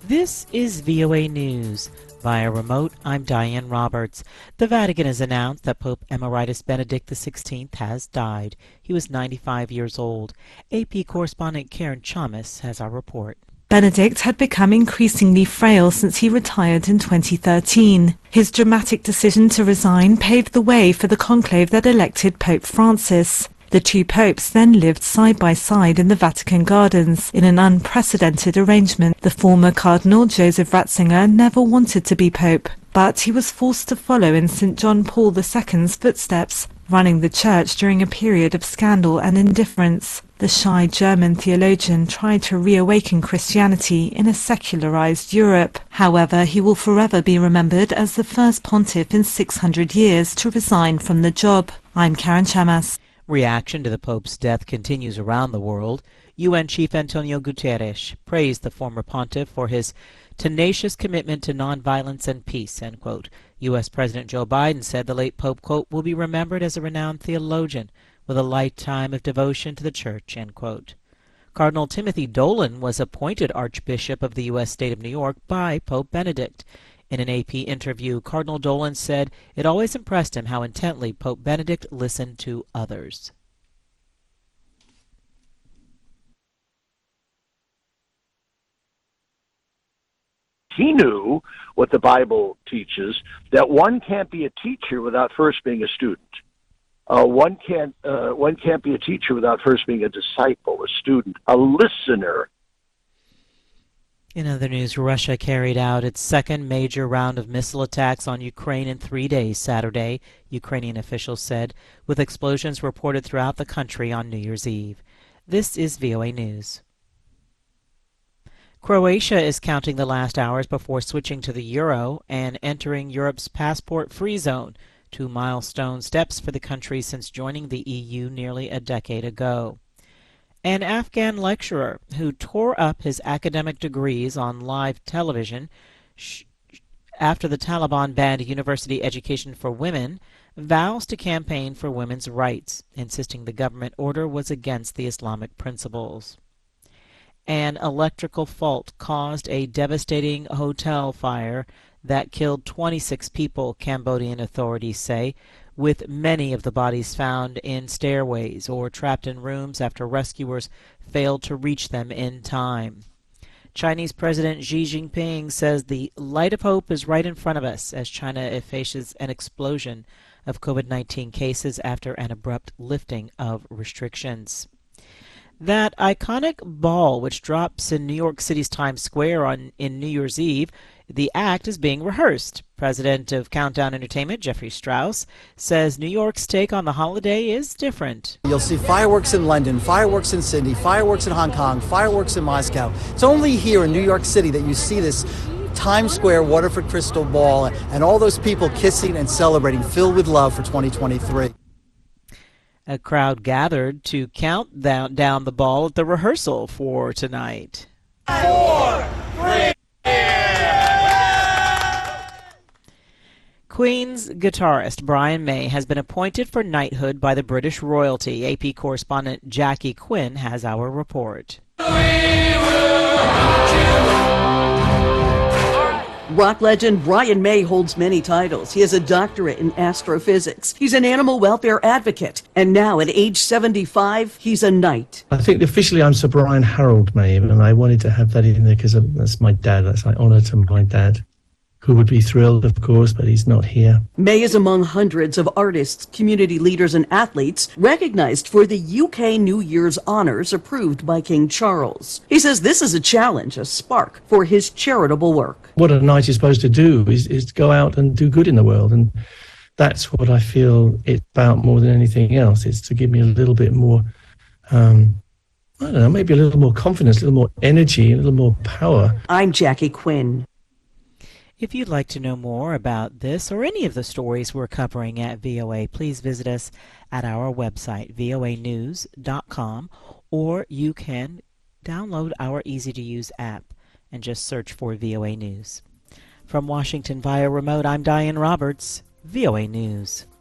This is VOA News. Via remote, I'm Diane Roberts. The Vatican has announced that Pope Emeritus Benedict XVI has died. He was 95 years old. AP correspondent Karen Chamas has our report. Benedict had become increasingly frail since he retired in 2013. His dramatic decision to resign paved the way for the conclave that elected Pope Francis. The two popes then lived side by side in the Vatican Gardens in an unprecedented arrangement. The former Cardinal Joseph Ratzinger never wanted to be pope, but he was forced to follow in St. John Paul II's footsteps, running the church during a period of scandal and indifference. The shy German theologian tried to reawaken Christianity in a secularized Europe. However, he will forever be remembered as the first pontiff in 600 years to resign from the job. I'm Karen Chamas. Reaction to the Pope's death continues around the world. UN Chief Antonio Guterres praised the former pontiff for his tenacious commitment to nonviolence and peace, end quote. U.S. President Joe Biden said the late Pope, quote, will be remembered as a renowned theologian with a lifetime of devotion to the Church, end quote. Cardinal Timothy Dolan was appointed Archbishop of the U.S. state of New York by Pope Benedict. In an AP interview, Cardinal Dolan said it always impressed him how intently Pope Benedict listened to others. He knew what the Bible teaches, that one can't be a teacher without first being a student. One can't be a teacher without first being a disciple, a student, a listener. In other news, Russia carried out its second major round of missile attacks on Ukraine in 3 days Saturday, Ukrainian officials said, with explosions reported throughout the country on New Year's Eve. This is VOA News. Croatia is counting the last hours before switching to the euro and entering Europe's passport-free zone, 2 milestone steps for the country since joining the EU nearly a decade ago. An Afghan lecturer who tore up his academic degrees on live television after the Taliban banned university education for women vows to campaign for women's rights, insisting the government order was against the Islamic principles. An electrical fault caused a devastating hotel fire that killed 26 people, Cambodian authorities say, with many of the bodies found in stairways or trapped in rooms after rescuers failed to reach them in time. Chinese President Xi Jinping says the light of hope is right in front of us as China faces an explosion of COVID-19 cases after an abrupt lifting of restrictions. That iconic ball which drops in New York City's Times Square in New Year's Eve, the act is being rehearsed. President of Countdown Entertainment, Jeffrey Strauss, says New York's take on the holiday is different. You'll see fireworks in London, fireworks in Sydney, fireworks in Hong Kong, fireworks in Moscow. It's only here in New York City that you see this Times Square Waterford crystal ball and all those people kissing and celebrating, filled with love for 2023. A crowd gathered to count down the ball at the rehearsal for tonight. 4, 3, Queen's guitarist Brian May has been appointed for knighthood by the British royalty. AP correspondent Jackie Quinn has our report. Rock legend Brian May holds many titles. He has a doctorate in astrophysics. He's an animal welfare advocate. And now, at age 75, he's a knight. I think officially I'm Sir Brian Harold May, and I wanted to have that in there because that's my dad. That's like honor to my dad, who would be thrilled, of course, but he's not here. May is among hundreds of artists, community leaders, and athletes recognized for the UK New Year's honors approved by King Charles. He says this is a challenge, a spark for his charitable work. What a knight is supposed to do is to go out and do good in the world, and that's what I feel it's about more than anything else. It's to give me a little bit more, I don't know, maybe a little more confidence, a little more energy, a little more power. I'm Jackie Quinn. If you'd like to know more about this or any of the stories we're covering at VOA, please visit us at our website, voanews.com, or you can download our easy-to-use app and just search for VOA News. From Washington via remote, I'm Diane Roberts, VOA News.